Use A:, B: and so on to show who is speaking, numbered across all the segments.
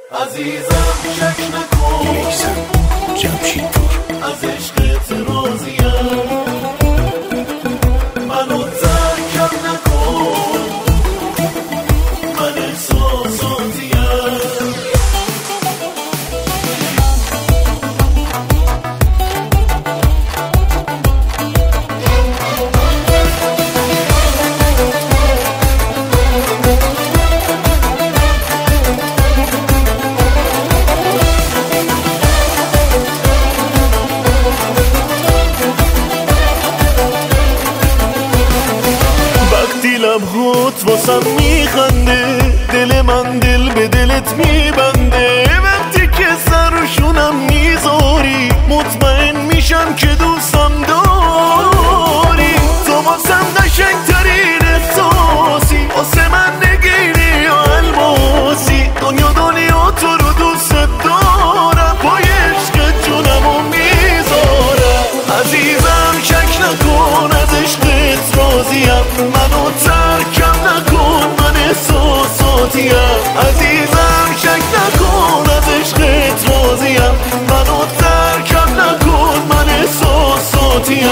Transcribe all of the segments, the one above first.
A: عزیزم شک نکن
B: میسم جمشیدپور
A: از عشقت راضیم منو ترکم نکن من احساساتیم لبهات واسم میخنده دل من دل به دلت میبنده وقتی که سرشونم میذاری مطمئن میشم که دوستم داری تو واسم قشنگترین احساسی واسه من نگینی یا الماسی دنیا تو رو دوست دارم با عشق جونمو میذارم عزیزم شک نکن از عشقت راضیم منو ترکم نکن من احساساتیم عزیزم شک نکن از عشقت راضیم منو ترکم نکن من احساساتیم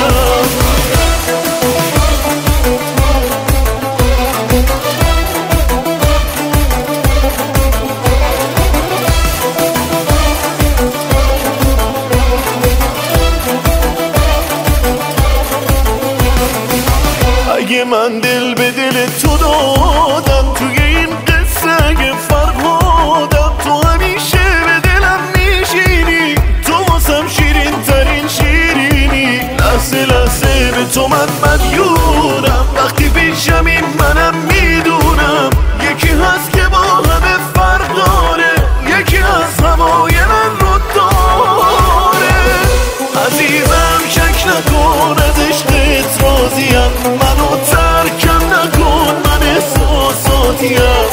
A: اگه من دل به دل تو دادم توی این قصه اگه فرهادم تو همیشه به دلم میشینی تو واسم شیرین ترین شیرینی لحظه لحظه به تو من مدیونم وقتی پیشمی منم میدونم یکی هست که با همه فرق داره یکی از هوای من رو داره عزیزم شک نکن از عشقت راضیم منو ترکم نکن من احساساتیم